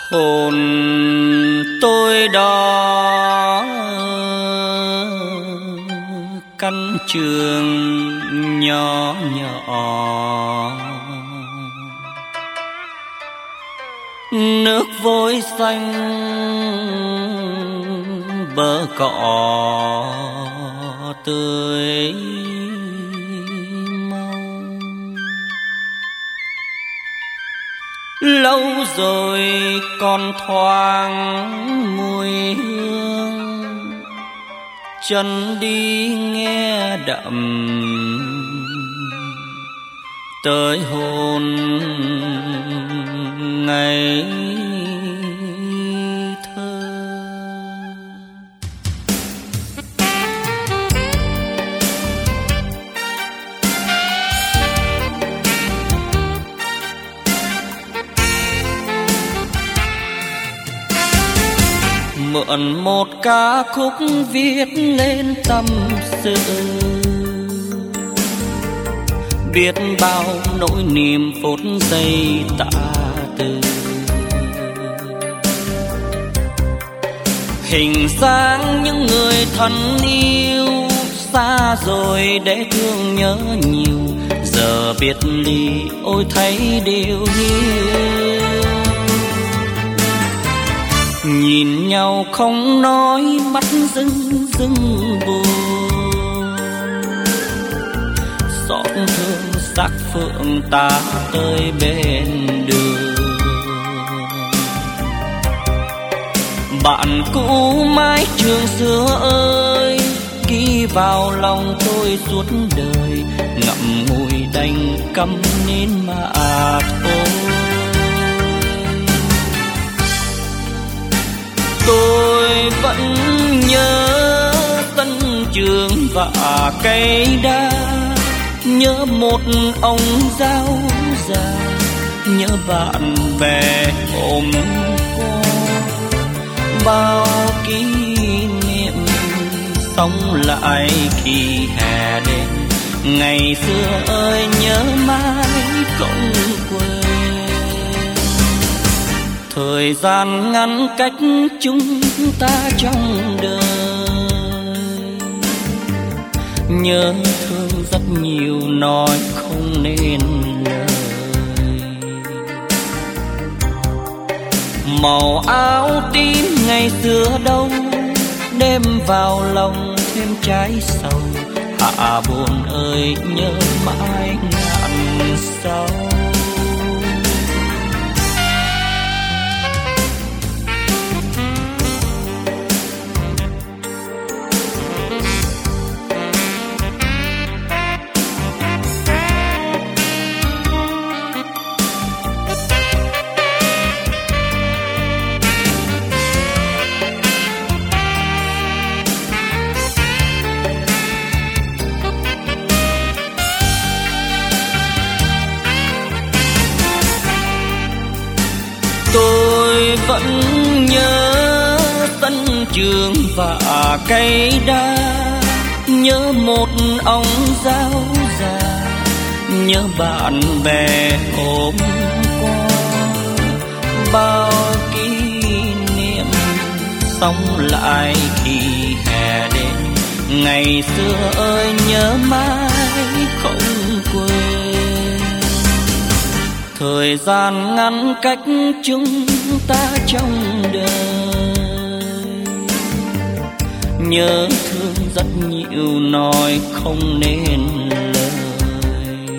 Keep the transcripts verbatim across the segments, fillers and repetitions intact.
hồn tôi đó căn trường nhỏ nhỏ, nước vôi xanh bờ cỏ tươi mau. Lâu rồi còn thoáng mùi hương, chân đi nghe đậm tới hồn ngày thơ. Mượn một ca khúc viết lên tâm sự, biết bao nỗi niềm phút giây tả từ. Hình dáng những người thân yêu xa rồi để thương nhớ nhiều, giờ biệt ly ôi thấy điều hiu. Nhìn nhau không nói mắt rưng rưng buồn, xót thương xác phượng ta tới bên đường. Bạn cũ mái trường xưa ơi, ghi vào lòng tôi suốt đời, ngậm ngùi đành câm nín mà thôi. Tôi vẫn nhớ sân trường và cây đa, nhớ một ông giáo già, nhớ bạn bè hôm qua. Bao kỷ niệm sống lại khi hè đến, ngày xưa ơi nhớ mãi không quên. Thời gian ngăn cách chúng ta trong đời, nhớ thương rất nhiều nói không nên lời. Màu áo tím ngày xưa đâu, đêm vào lòng thêm trái sầu. Hạ buồn ơi nhớ mãi ngàn sau. Tôi vẫn nhớ sân trường và cây đa, nhớ một ông giáo già, nhớ bạn bè hôm qua. Bao kỷ niệm sống lại khi hè đến, ngày xưa ơi nhớ mãi không quên. Thời gian ngăn cách chúng ta trong đời, nhớ thương rất nhiều nói không nên lời.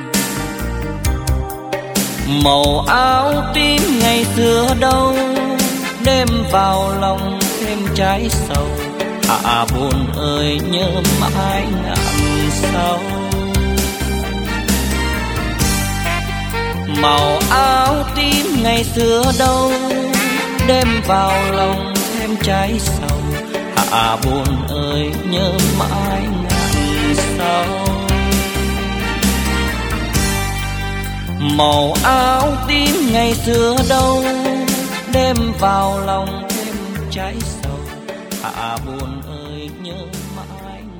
Màu áo tím ngày xưa đâu, đêm vào lòng thêm trái sầu. Hạ buồn ơi nhớ mãi ngàn sau. Màu áo tím ngày xưa đâu, đêm vào lòng thêm trái sầu. Hạ buồn ơi nhớ mãi ngàn sau. Màu áo tím ngày xưa đâu, đêm vào lòng thêm trái sầu. Hạ buồn ơi nhớ mãi